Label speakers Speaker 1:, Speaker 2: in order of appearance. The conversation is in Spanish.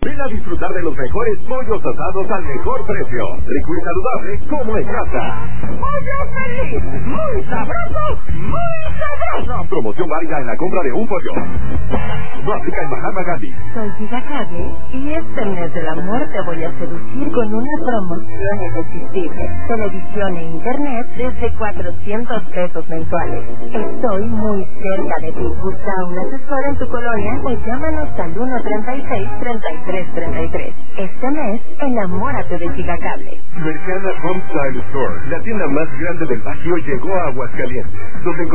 Speaker 1: Ven a disfrutar de los mejores pollos asados al mejor precio. Rico y saludable como en casa.
Speaker 2: ¡Pollo feliz! ¡Muy sabroso! ¡Muy sabroso!
Speaker 1: Promoción válida en la compra de un pollo. No aplica en Mahatma Gandhi.
Speaker 3: Soy Giga Calle y este mes del amor te voy a seducir con una promoción irresistible. Televisión e internet desde 400 pesos mensuales. Estoy muy cerca de ti. Busca un asesor en tu colonia o llámanos al 136-3333. Este mes, enamórate de Gigacable.
Speaker 1: Mercana Home Style Store, la tienda más grande del barrio, llegó a Aguascalientes, donde